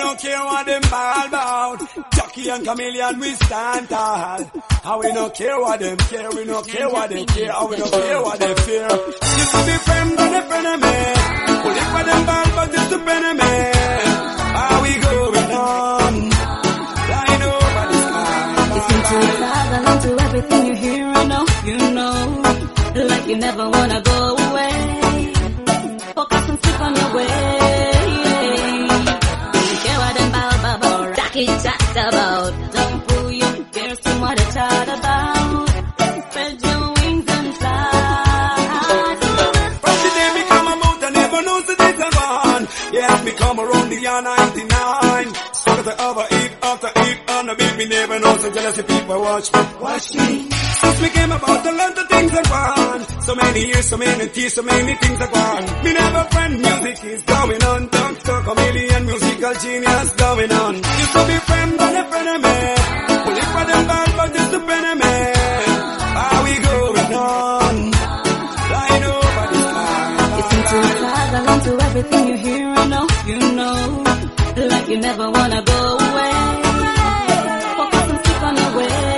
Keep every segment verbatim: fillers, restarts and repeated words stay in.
don't care what them ball about. Jackie and Chameleon, we stand tall. How we don't care what them care, we don't care what they care, how we don't care what they fear. You could be friend and a friend of me. Well, if I them ball, but just a friend of me. How we going on? Flying over the sky. Listen to the saga, listen to everything you hear, I know, you know. Like you never wanna go away. Focus and stick on your way. Don't care what them ball, ball, rock it, chat about. Don't pull your cares to what they chat about. Spread your wings and fly. From the day me come out, I never know the days are gone. Yeah, me come around the year ninety-nine. So that I overeat after eat, and the baby never knows the jealousy people watch me. Watch me. Since me came about, the learn the things are gone. So many years, so many tears, so many things are gone. Me never friend, music is going on. Doctor Chameleon, musical genius going on. Used to be friend, but a friend of me. Well, if I them bad, but just a friend of me. How we going on? Flying over the sky. Listen to the saga, listen to everything you hear, I know, you know. Like you never wanna go away. Focus and stick on your way.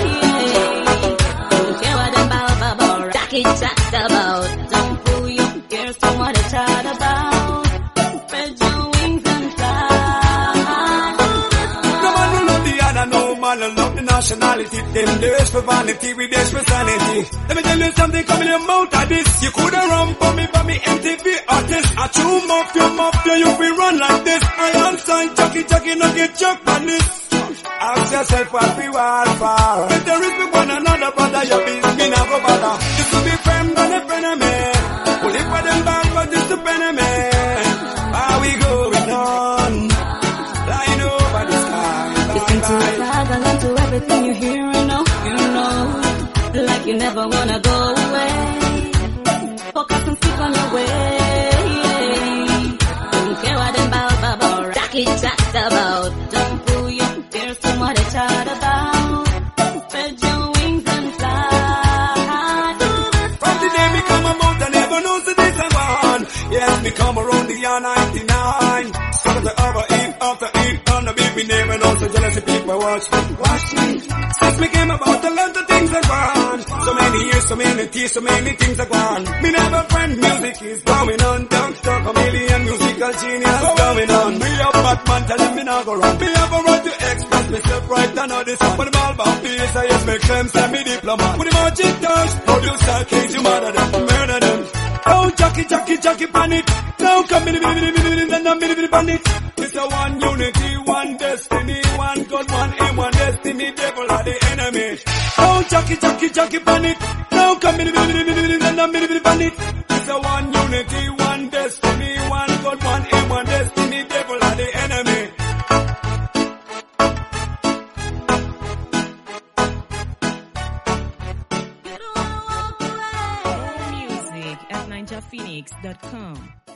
It chat about. Don't pull your cares to what they chat about. Spread your wings and fly. No man will love the other, no man will love the nationality. Them days for vanity, we days for sanity. Let me tell you something coming in your mouth of this. You coulda run for me, for me M T V artist. I chew mafia, mafia, you be run like this. I am sign, chucky, chucky, no get chuck on this. Ask yourself what we want for. Better respect one another, brother, your business, me not go bother. You could be friend and a friend of me. Well, if I them bad, but just a friend of me. How we going on? Flying over the sky. Listen to the saga, listen to everything you hear, I know, you know. Like you never wanna go away. Focus and stick on your way. Don't care what them ball, ball, rock it, chat about. Don't pull your cares to what they chat about. Spread your wings and fly. From the day me come about, I never know the days are gone. Yes, me come around the year ninety-nine. So that I overeat after eat, and the baby never knows the jealousy people watch me. Watch me. Since me came about, I learned the things are gone. So many years, so many tears, so many things are gone. Me never friend, music is going on. Doctor Chameleon, musical genius going on. Me a Batman, tell him me not go wrong. Me have a right to express myself right and all this. When the ball about peace, I yes, make them send me diploma. When the magic touch, producer case, you murder them, murder them. Oh, jockey, jockey, jockey, panic. Now come in, in, in, in, in, in, in, in, in, panic. It's a one unity, one destiny, one God, one aim, one destiny. Devil are the enemy. Oh, jockey, jockey, jockey, panic. Now come in, in, in, in, in, in, in, in, in, in, panic. It's a one unity, one destiny, one God, one aim, one destiny. Devil are the enemy. Music at ninja phoenix dot com.